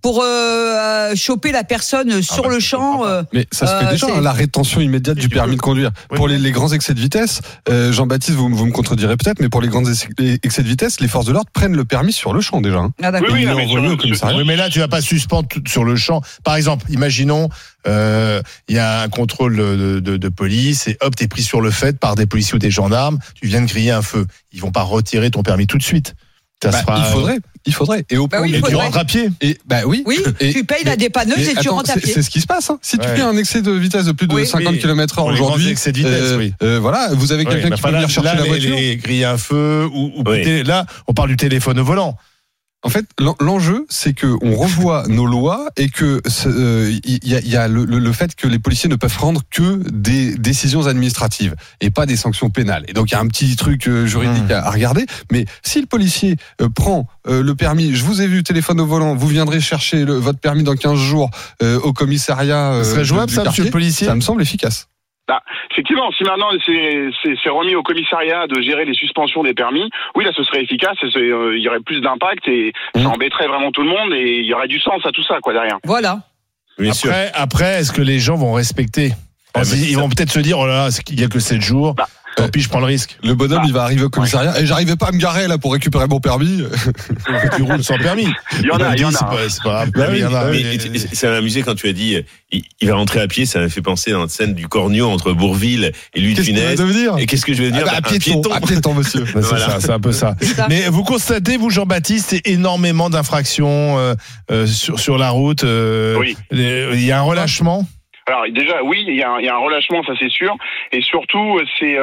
F: pour choper la personne sur le champ.
D: Mais ça se fait déjà, la rétention immédiate du permis de conduire.
C: Oui,
D: pour les grands excès de vitesse, Jean-Baptiste, vous me contredirez peut-être, mais pour les grands excès de vitesse, les forces de l'ordre prennent le permis sur le champ déjà. Hein.
F: Ah, d'accord.
H: Oui,
D: Ils
H: non,
D: l'ont
H: mais
D: envoyé au commissariat.
C: Oui, mais là, tu vas pas suspendre tout sur le champ. Par exemple, imaginons, il y a un contrôle de police et hop, t'es pris sur le fait par des policiers ou des gendarmes. Tu viens de griller un feu. Ils vont pas retirer ton permis tout de suite. Ça sera,
D: il faudrait. Et au point
F: oui,
C: et tu rentres à pied.
D: Et oui.
F: Oui,
D: Et,
F: tu payes la dépanneuse et tu rentres à pied.
D: C'est ce qui se passe. Hein. Si tu fais un excès de vitesse de plus de 50 km/h
C: Pour les grands
D: aujourd'hui,
C: excès de vitesse, oui.
D: voilà, vous avez quelqu'un qui peut venir chercher la voiture.
C: Griller un feu ou
E: Oui.
C: là, on parle du téléphone au volant.
D: En fait, l'enjeu, c'est que on revoit nos lois et que il y a le fait que les policiers ne peuvent prendre que des décisions administratives et pas des sanctions pénales. Et donc il y a un petit truc juridique à regarder. Mais si le policier prend le permis, je vous ai vu téléphone au volant, vous viendrez chercher votre permis dans 15 jours au commissariat.
C: Ce serait jouable ça, monsieur le policier ?
D: Ça me semble efficace.
H: Effectivement, si maintenant c'est remis au commissariat de gérer les suspensions des permis, oui, là ce serait efficace, il y aurait plus d'impact et ça embêterait vraiment tout le monde et il y aurait du sens à tout ça, quoi, derrière.
F: Voilà.
E: Bien sûr.
C: Après, est-ce que les gens vont respecter ? Ils vont peut-être se dire, oh là là, il y a que 7 jours. Tant pis, je prends le risque.
D: Le bonhomme, il va arriver au commissariat et j'arrivais pas à me garer là pour récupérer mon permis.
C: Tu roules sans permis.
H: Il y en a.
C: C'est pas grave. Il y en a.
E: Mais ça m'a amusé quand tu as dit il va rentrer à pied, ça m'a fait penser dans la scène du Cornio entre Bourville et Louis de Funès.
D: Qu'est-ce que tu veux dire ?
E: Et qu'est-ce que je vais dire ?
D: À piéton, monsieur.
C: C'est ça, c'est un peu ça. Mais vous constatez, vous Jean-Baptiste, énormément d'infractions sur la route.
H: Oui.
C: Il y a un relâchement.
H: Alors déjà, oui, il y a un relâchement, ça c'est sûr, et surtout, c'est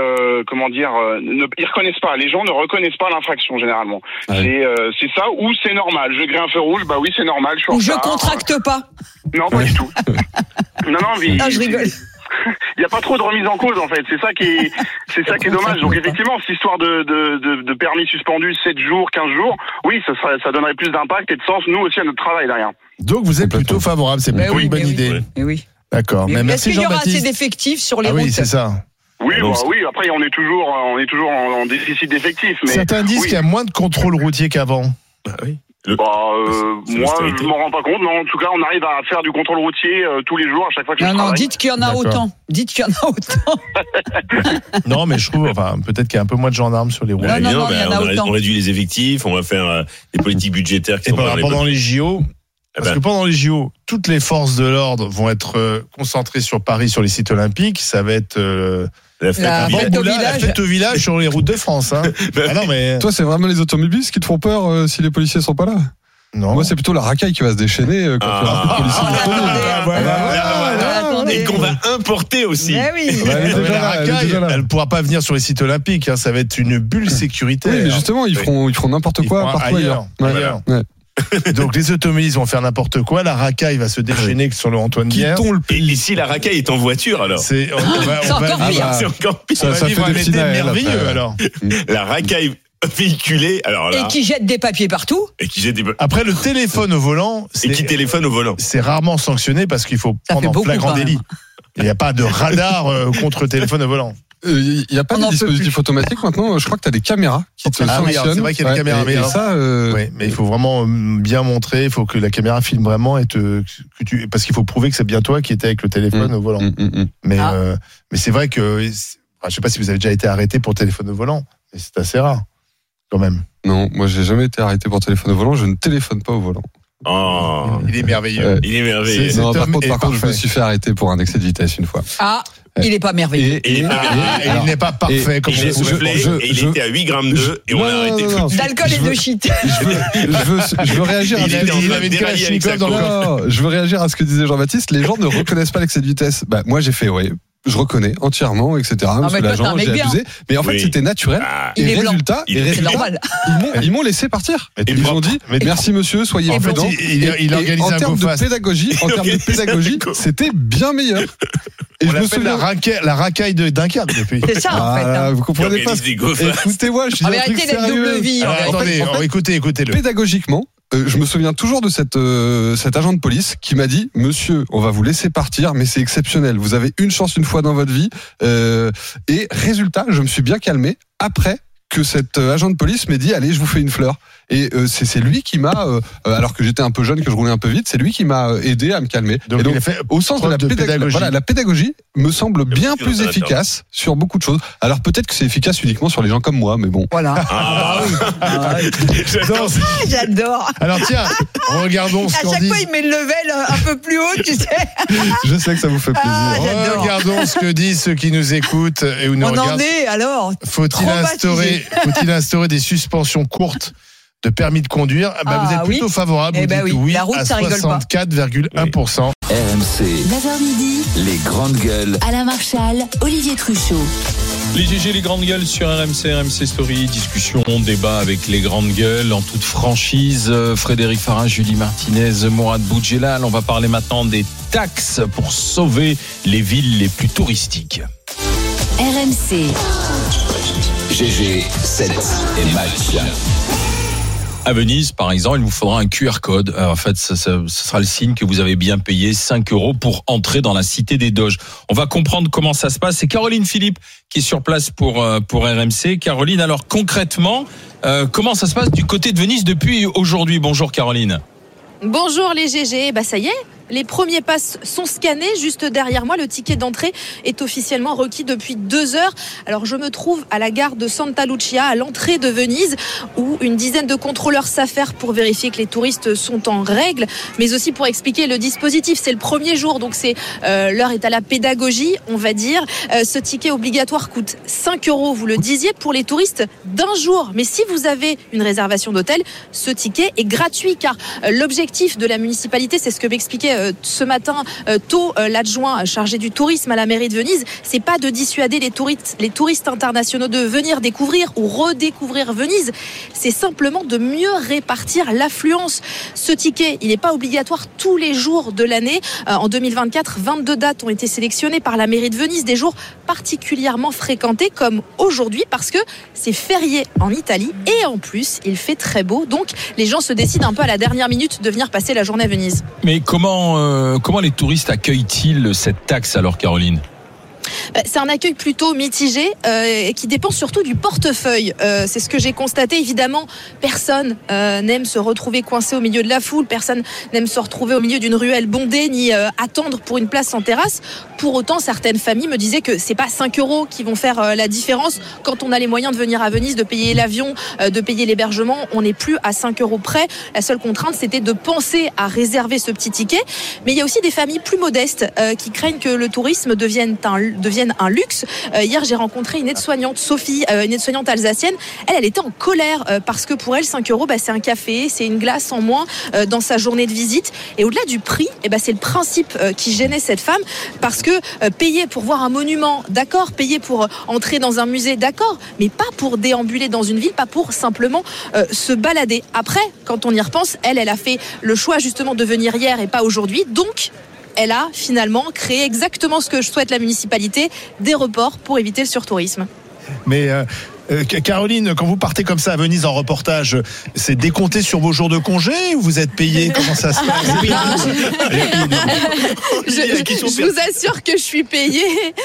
H: ils reconnaissent pas. Les gens ne reconnaissent pas l'infraction généralement. Ouais. C'est ça, ou c'est normal. Je grille un feu rouge, bah oui, c'est normal. Je suis
F: ou je contracte pas.
H: Non, pas du tout. Non, mais
F: je rigole.
H: Il n'y a pas trop de remise en cause en fait, c'est ça qui est dommage. Donc effectivement, cette histoire de permis suspendu 7 jours, 15 jours, oui, ça donnerait plus d'impact et de sens nous aussi à notre travail derrière.
C: Donc vous êtes plutôt favorable, c'est plutôt une bonne idée.
F: Oui.
C: D'accord.
F: Mais
C: merci
F: est-ce qu'il y aura
C: Jean-Baptiste.
F: assez d'effectifs sur les routes ?
C: Oui, c'est ça.
H: Oui, oui. Après, on est toujours en déficit d'effectifs. Mais
C: certains disent qu'il y a moins de contrôle routier qu'avant.
E: Oui.
H: Moi, je m'en rends pas compte, mais en tout cas, on arrive à faire du contrôle routier tous les jours, à chaque fois que je travaille.
F: Non, dites qu'il y en a autant. Dites qu'il y en a autant.
C: Non, mais je trouve, peut-être qu'il y a un peu moins de gendarmes sur les routes.
E: On réduit les effectifs, on va faire des politiques budgétaires qui sont
C: pendant les JO. Parce que pendant les JO, toutes les forces de l'ordre vont être concentrées sur Paris, sur les sites olympiques. Ça va être la fête au village sur les routes de France. Hein. Non, mais...
D: Toi, c'est vraiment les automobilistes qui te font peur si les policiers sont pas là ? Non. Moi, c'est plutôt la racaille qui va se déchaîner quand il y aura plus de policiers.
E: Et qu'on va importer aussi.
C: La racaille, elle ne pourra pas venir sur les sites olympiques. Hein. Ça va être une bulle sécuritaire.
D: Oui, mais justement, ils feront n'importe quoi partout ailleurs.
C: Donc les automobilistes vont faire n'importe quoi, la racaille va se déchaîner sur le Antoine Bière.
E: Et ici la racaille est en voiture alors.
F: C'est encore pire.
C: Ça fait un été merveilleux alors.
E: La racaille véhiculée alors là.
F: Et qui jette des papiers partout.
C: Après le téléphone au volant.
E: Et qui téléphone au volant.
C: C'est rarement sanctionné parce qu'il faut prendre en flagrant délit. Il n'y a pas de radar contre le téléphone au volant.
D: Il n'y a pas de dispositif automatique maintenant. Je crois que tu as des caméras qui te sanctionnent.
C: C'est vrai qu'il y a des caméras. Mais il faut vraiment bien montrer. Il faut que la caméra filme vraiment parce qu'il faut prouver que c'est bien toi qui étais avec le téléphone au volant. Mais c'est vrai que je ne sais pas si vous avez déjà été arrêté pour téléphone au volant, mais c'est assez rare quand même.
D: Non, moi j'ai jamais été arrêté pour téléphone au volant. Je ne téléphone pas au volant.
E: Oh,
C: il est merveilleux.
E: Il est merveilleux.
D: Non, par contre, je me suis fait arrêter pour un excès de vitesse une fois.
F: Il n'est pas merveilleux.
C: Il n'est pas parfait. Comme
E: j'ai soufflé et il était à 8 grammes 2 et on l'a arrêté.
F: D'alcool et de shit.
D: Je veux réagir à ce que disait Jean-Baptiste. Les gens ne reconnaissent pas l'excès de vitesse. Moi, j'ai fait, je reconnais entièrement, etc. Monsieur l'agent, j'ai abusé. Mais en fait, c'était naturel. Et résultat, ils m'ont laissé partir. Ils m'ont dit, merci monsieur, soyez prudent.
C: Il organise un
D: termes de pédagogie, c'était bien meilleur.
C: Et je me souviens la racaille de Dunkerque depuis.
F: C'est ça en fait.
D: Vous comprenez pas. Écoutez-moi, je dis un truc sérieux.
C: Attendez, écoutez-le.
D: Pédagogiquement, je me souviens toujours de cet agent de police qui m'a dit, monsieur, on va vous laisser partir, mais c'est exceptionnel. Vous avez une chance une fois dans votre vie. Et résultat, je me suis bien calmé. Après, que cet agent de police m'ait dit allez, je vous fais une fleur. Et c'est lui qui m'a, alors que j'étais un peu jeune, que je roulais un peu vite, c'est lui qui m'a aidé à me calmer.
C: Donc,
D: et donc
C: il a fait
D: au sens de la pédagogie. Voilà, la pédagogie me semble bien plus efficace sur beaucoup de choses. Alors peut-être que c'est efficace uniquement sur les gens comme moi, mais bon.
F: Voilà. J'adore.
C: Alors tiens, regardons ce
F: À
C: qu'en
F: chaque
C: disent.
F: fois, il met le level un peu plus haut, tu sais.
D: Je sais que ça vous fait plaisir.
F: J'adore.
C: Regardons ce que disent ceux qui nous écoutent et où nous
F: On en
C: regardent.
F: est alors.
C: Faut-il instaurer des suspensions courtes de permis de conduire? Vous êtes plutôt favorable.
F: Eh
C: Vous
F: ben
C: dites
F: oui.
C: oui
F: La route,
C: à
F: ça rigole pas.
C: 64,1%.
A: RMC,
B: 9h midi,
A: les grandes gueules.
B: Alain Marchal, Olivier Truchot.
I: Les GG, les grandes gueules sur RMC Story, discussion, débat avec les grandes gueules en toute franchise. Frédéric Farah, Julie Martinez, Mourad Boudjelal. On va parler maintenant des taxes pour sauver les villes les plus touristiques.
B: RMC,
A: GG, 7 et match.
I: À Venise, par exemple, il vous faudra un QR code. En fait, ce sera le signe que vous avez bien payé 5 € pour entrer dans la cité des Doges. On va comprendre comment ça se passe. C'est Caroline Philippe qui est sur place pour RMC. Caroline, alors concrètement, comment ça se passe du côté de Venise depuis aujourd'hui? Bonjour Caroline.
J: Bonjour les GG, ça y est, les premiers passes sont scannés juste derrière moi. Le ticket d'entrée est officiellement requis depuis 2 heures. Alors je me trouve à la gare de Santa Lucia, à l'entrée de Venise, où une dizaine de contrôleurs s'affairent pour vérifier que les touristes sont en règle, mais aussi pour expliquer le dispositif. C'est le premier jour, donc l'heure est à la pédagogie, on va dire. Ce ticket obligatoire coûte 5 €, vous le disiez, pour les touristes d'un jour. Mais si vous avez une réservation d'hôtel, ce ticket est gratuit, car l'objectif de la municipalité, c'est ce que m'expliquait ce matin tôt l'adjoint chargé du tourisme à la mairie de Venise, c'est pas de dissuader les touristes internationaux de venir découvrir ou redécouvrir Venise, c'est simplement de mieux répartir l'affluence. Ce ticket, il n'est pas obligatoire tous les jours de l'année. En 2024, 22 dates ont été sélectionnées par la mairie de Venise, des jours particulièrement fréquentés comme aujourd'hui, parce que c'est férié en Italie et en plus il fait très beau, donc les gens se décident un peu à la dernière minute de venir passer la journée à Venise.
I: Mais comment les touristes accueillent-ils cette taxe alors, Caroline ?
J: C'est un accueil plutôt mitigé qui dépend surtout du portefeuille. C'est ce que j'ai constaté. Évidemment, personne n'aime se retrouver coincé au milieu de la foule. Personne n'aime se retrouver au milieu d'une ruelle bondée ni attendre pour une place en terrasse. Pour autant, certaines familles me disaient que c'est pas 5 € qui vont faire la différence. Quand on a les moyens de venir à Venise, de payer l'avion, de payer l'hébergement, on n'est plus à 5 € près. La seule contrainte, c'était de penser à réserver ce petit ticket. Mais il y a aussi des familles plus modestes qui craignent que le tourisme devienne un luxe. Hier, j'ai rencontré une aide-soignante, Sophie, une aide-soignante alsacienne. Elle était en colère parce que pour elle, 5 €, c'est un café, c'est une glace en moins dans sa journée de visite. Et au-delà du prix, c'est le principe qui gênait cette femme, parce que payer pour voir un monument, d'accord, payer pour entrer dans un musée, d'accord, mais pas pour déambuler dans une ville, pas pour simplement se balader. Après, quand on y repense, elle a fait le choix justement de venir hier et pas aujourd'hui, donc elle a finalement créé exactement ce que je souhaite la municipalité, des reports pour éviter le surtourisme.
C: Mais Caroline, quand vous partez comme ça à Venise en reportage, c'est décompté sur vos jours de congé ou vous êtes payé? Comment ça se passe?
J: Je vous assure que je suis payée.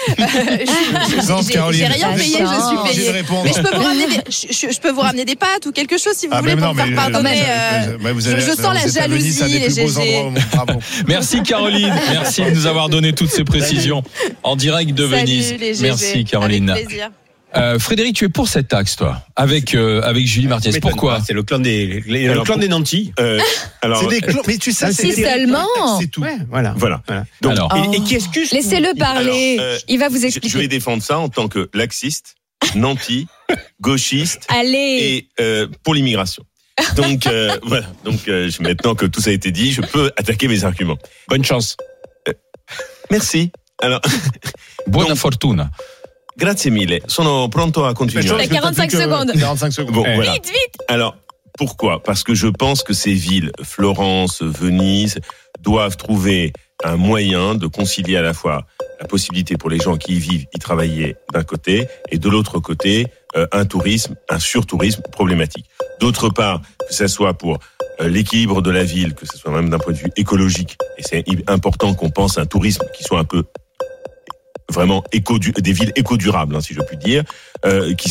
J: J'ai rien payé, je suis payée. Mais je peux vous ramener des pâtes ou quelque chose si vous voulez pour me faire pardonner. Je sens la jalousie, les GG.
I: Merci Caroline, merci de nous avoir donné toutes ces précisions en direct de Venise. Merci Caroline.
J: Avec plaisir.
I: Frédéric, tu es pour cette taxe, toi, avec Julie Martinez. Pourquoi?
K: C'est le clan des nantis.
C: C'est des clans, mais tu sais,
L: si seulement.
C: C'est tout.
K: Ouais, voilà.
I: Donc, alors,
K: et qui excuse?
L: Laissez-le parler. Il va vous expliquer.
E: Je vais défendre ça en tant que laxiste, nanti, gauchiste et pour l'immigration. Donc voilà. Donc maintenant que tout ça a été dit, je peux attaquer mes arguments.
K: Bonne chance.
E: Merci. Alors,
I: buona fortuna.
E: Grazie mille. Sono pronto a continuare.
L: 45 secondes.
C: 45 secondes.
E: Bon, voilà.
L: Vite.
E: Alors, pourquoi? Parce que je pense que ces villes, Florence, Venise, doivent trouver un moyen de concilier à la fois la possibilité pour les gens qui y vivent, y travailler d'un côté, et de l'autre côté, un surtourisme problématique. D'autre part, que ça soit pour l'équilibre de la ville, que ce soit même d'un point de vue écologique, et c'est important qu'on pense à un tourisme qui soit un peu vraiment des villes éco-durables, si je puis dire, qui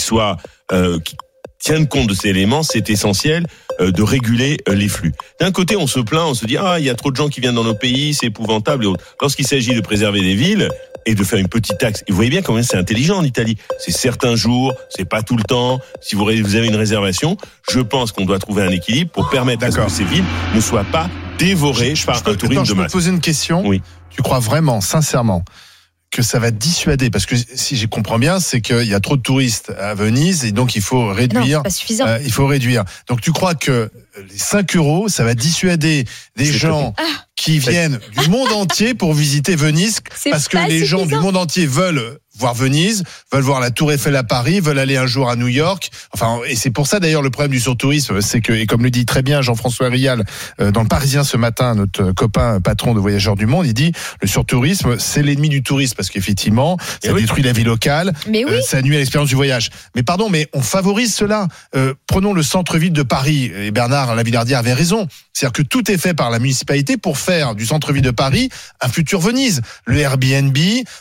E: tiennent compte de ces éléments, c'est essentiel de réguler les flux. D'un côté, on se plaint, on se dit il y a trop de gens qui viennent dans nos pays, c'est épouvantable et autres. Lorsqu'il s'agit de préserver des villes et de faire une petite taxe, et vous voyez bien comment c'est intelligent en Italie. C'est certains jours, c'est pas tout le temps. Si vous avez une réservation, je pense qu'on doit trouver un équilibre pour permettre à ce que ces villes ne soient pas dévorées par un tourisme de masse.
C: Je peux te poser une question.
E: Oui.
C: Tu crois vraiment, sincèrement, que ça va dissuader, parce que si je comprends bien, c'est qu'il y a trop de touristes à Venise et donc il faut réduire.
L: Non, c'est pas suffisant.
C: Il faut réduire. Donc tu crois que les 5 euros, ça va dissuader des gens qui viennent du monde entier pour visiter Venise, parce que les gens du monde entier veulent voir Venise, veulent voir la Tour Eiffel à Paris, veulent aller un jour à New York. Enfin, et c'est pour ça d'ailleurs le problème du surtourisme, c'est que, et comme le dit très bien Jean-François Rial dans le Parisien ce matin, notre copain patron de Voyageurs du Monde, il dit le surtourisme c'est l'ennemi du tourisme, parce qu'effectivement ça détruit la vie locale, ça nuit à l'expérience du voyage. Mais pardon, mais on favorise cela. Prenons le centre-ville de Paris, et Bernard Lavillardière avait raison. C'est-à-dire que tout est fait par la municipalité pour faire du centre-ville de Paris un futur Venise. Le Airbnb,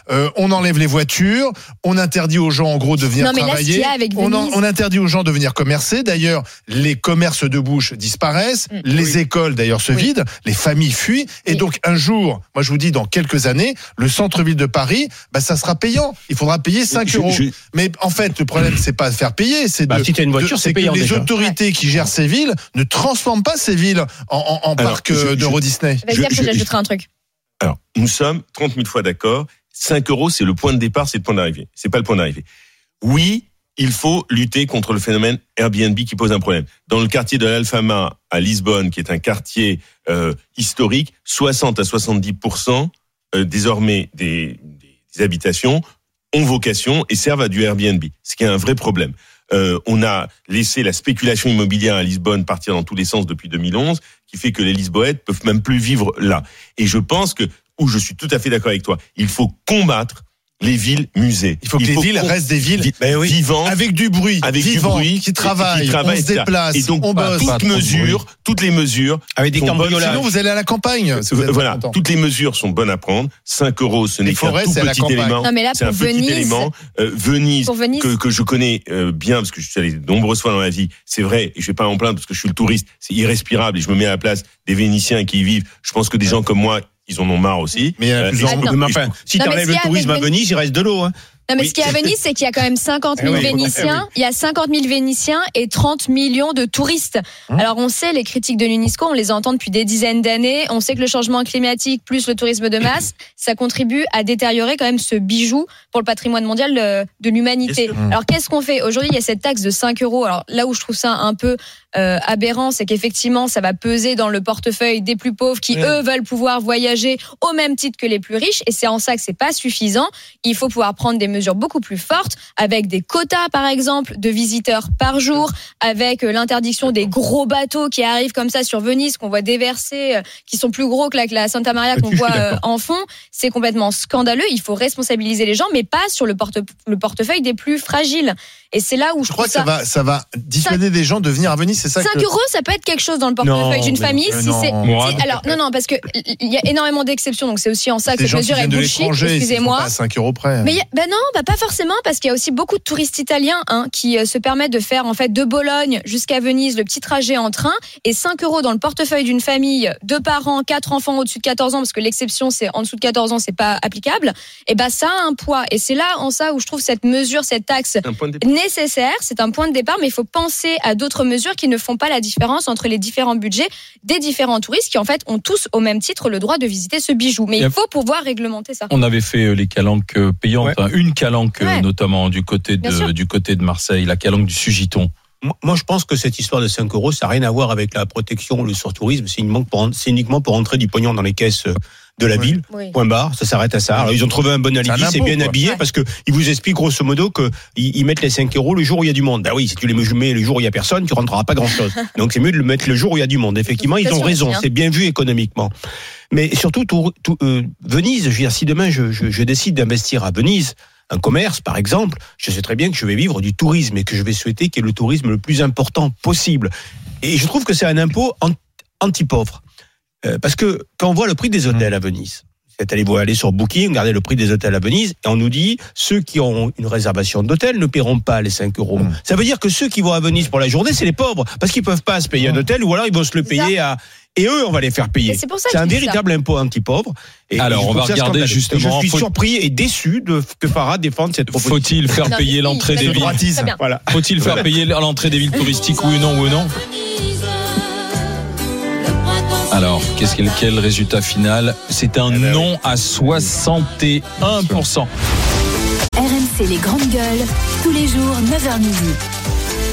C: on enlève les voitures, on interdit aux gens en gros de venir travailler, on interdit aux gens de venir commercer. D'ailleurs, les commerces de bouche disparaissent, les écoles d'ailleurs se vident, les familles fuient. Et donc un jour, moi je vous dis dans quelques années, le centre-ville de Paris, ça sera payant. Il faudra payer 5 euros. Mais en fait, le problème c'est pas de faire payer, c'est
K: si t'as une voiture, c'est payant
C: que les
K: déjà.
C: Autorités qui gèrent ces villes ne transforment pas ces villes en parc d'Euro Disney.
L: Vas-y, après j'ajouterai un truc.
E: Alors, nous sommes 30 000 fois d'accord. 5 euros, c'est le point de départ, c'est le point d'arrivée. C'est pas le point d'arrivée. Oui, il faut lutter contre le phénomène Airbnb qui pose un problème. Dans le quartier de l'Alfama à Lisbonne, qui est un quartier historique, 60 à 70% désormais des habitations ont vocation et servent à du Airbnb, ce qui est un vrai problème. On a laissé la spéculation immobilière à Lisbonne partir dans tous les sens depuis 2011, qui fait que les Lisboètes peuvent même plus vivre là. Et je pense que, je suis tout à fait d'accord avec toi, il faut combattre les villes musées.
C: Il faut que les villes restent des villes vivantes, avec du bruit, qui travaillent, on se déplace,
E: et donc
C: on bosse.
E: Toutes les mesures
K: avec des cambriolages.
C: Sinon vous allez à la campagne.
E: Voilà, toutes les mesures sont bonnes à prendre. 5 euros, ce n'est qu'un tout petit élément.
L: Non, mais là,
E: c'est un petit élément. Venise, que je connais bien parce que je suis allé de nombreuses fois dans ma vie. C'est vrai, et je vais pas en plaindre parce que je suis le touriste. C'est irrespirable et je me mets à la place des Vénitiens qui y vivent. Je pense que des gens comme moi, ils en ont marre aussi.
C: Mais il y a plus
K: si t'enlèves le tourisme à Venise, il reste de l'eau.
L: Non, mais ce qui est à Venise, c'est qu'il y a quand même 50 000 Vénitiens. Il y a 50 000 Vénitiens et 30 millions de touristes. Alors, on sait, les critiques de l'UNESCO, on les entend depuis des dizaines d'années. On sait que le changement climatique plus le tourisme de masse, ça contribue à détériorer quand même ce bijou pour le patrimoine mondial de l'humanité. Alors, qu'est-ce qu'on fait? Aujourd'hui, il y a cette taxe de 5 euros. Alors, là où je trouve ça un peu aberrant, c'est qu'effectivement, ça va peser dans le portefeuille des plus pauvres qui, eux, veulent pouvoir voyager au même titre que les plus riches. Et c'est en ça que c'est pas suffisant. Il faut pouvoir prendre des mesures beaucoup plus fortes, avec des quotas, par exemple, de visiteurs par jour, avec l'interdiction des gros bateaux qui arrivent comme ça sur Venise, qu'on voit déverser, qui sont plus gros que la Santa Maria qu'on voit en fond. C'est complètement scandaleux. Il faut responsabiliser les gens, mais pas sur le portefeuille des plus fragiles. Et c'est là où je
C: crois que ça va dissuader des gens de venir à Venise, c'est ça?
L: 5 euros, ça peut être quelque chose dans le portefeuille d'une famille. Alors, non, parce que il y a énormément d'exceptions, donc c'est aussi en ça que cette mesure est bullshit. Excusez-moi.
C: Pas à 5 euros près.
L: Mais non, pas forcément, parce qu'il y a aussi beaucoup de touristes italiens qui se permettent de faire en fait de Bologne jusqu'à Venise le petit trajet en train, et 5 euros dans le portefeuille d'une famille, 2 parents, 4 enfants au-dessus de 14 ans, parce que l'exception c'est en dessous de 14 ans, c'est pas applicable. Et ça a un poids, et c'est là en ça où je trouve cette mesure, cette taxe nécessaire. C'est un point de départ, mais il faut penser à d'autres mesures qui ne font pas la différence entre les différents budgets des différents touristes qui en fait ont tous au même titre le droit de visiter ce bijou. Mais il faut pouvoir réglementer ça.
I: On avait fait les calanques payantes, une calanque notamment du côté de Marseille, la calanque du Sugiton.
K: Moi, je pense que cette histoire de 5 euros, ça n'a rien à voir avec la protection, le surtourisme. C'est uniquement pour entrer du pognon dans les caisses de la ville. Point barre, ça s'arrête à ça. Alors, ils ont trouvé un bon alibi, c'est bien habillé, parce que ils vous expliquent grosso modo que ils mettent les 5 euros le jour où il y a du monde. Oui, si tu les mets le jour où il y a personne, tu rentreras pas grand chose. Donc c'est mieux de le mettre le jour où il y a du monde. Effectivement, ils ont raison. C'est bien vu économiquement. Mais surtout, Venise, je veux dire, si demain je décide d'investir à Venise, un commerce, par exemple, je sais très bien que je vais vivre du tourisme et que je vais souhaiter qu'il y ait le tourisme le plus important possible. Et je trouve que c'est un impôt anti-pauvre. Parce que quand on voit le prix des hôtels à Venise, C'est aller sur Booking, regarder le prix des hôtels à Venise, et on nous dit, ceux qui ont une réservation d'hôtel ne paieront pas les 5 €. Ça veut dire que ceux qui vont à Venise pour la journée, c'est les pauvres, parce qu'ils peuvent pas se payer un hôtel, ou alors ils vont se le payer et eux, on va les faire payer. C'est un véritable impôt anti-pauvre.
I: Alors, on va regarder justement.
K: Je suis surpris et déçu que Farah défende cette proposition.
I: Faut-il faire payer l'entrée des villes?
K: Voilà.
I: Faut-il faire payer l'entrée des villes touristiques, oui ou non? Alors, quel résultat final? C'est un non à 61%.
B: RMC les grandes gueules, tous les jours 9h midi.